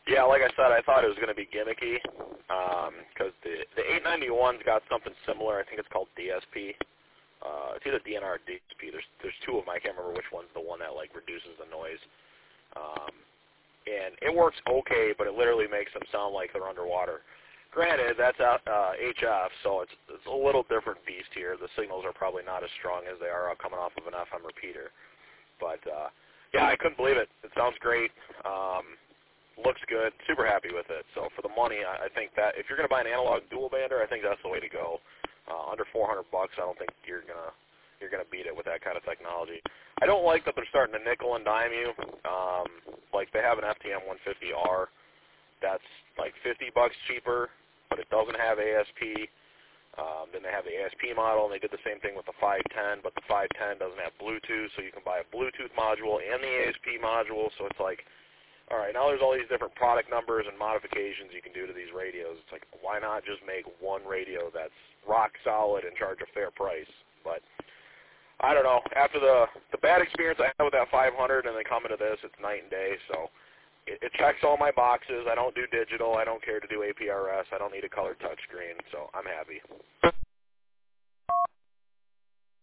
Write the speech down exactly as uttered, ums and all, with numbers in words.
Yeah, like I said, I thought it was going to be gimmicky because um, the the eight ninety-one's got something similar. I think it's called D S P. Uh, it's either D N R or D S P. There's there's two of them. I can't remember which one's the one that like reduces the noise. Um, and it works okay, but it literally makes them sound like they're underwater. Granted, that's uh, H F, so it's it's a little different beast here. The signals are probably not as strong as they are coming off of an F M repeater. But uh, yeah, I couldn't believe it. It sounds great. Um, looks good. Super happy with it. So for the money, I, I think that if you're going to buy an analog dual bander, I think that's the way to go. Uh, under four hundred bucks, I don't think you're gonna you're gonna beat it with that kind of technology. I don't like that they're starting to nickel and dime you. Um, like they have an F T M one fifty R that's like fifty bucks cheaper, but it doesn't have A S P. Um, then they have the A S P model, and they did the same thing with the five ten, but the five ten doesn't have Bluetooth, so you can buy a Bluetooth module and the A S P module. So it's like, all right, now there's all these different product numbers and modifications you can do to these radios. It's like, why not just make one radio that's rock solid and charge a fair price? But I don't know. After the the bad experience I had with that five hundred and then coming to this, it's night and day. So it, it checks all my boxes. I don't do digital. I don't care to do A P R S. I don't need a colored touchscreen. So I'm happy.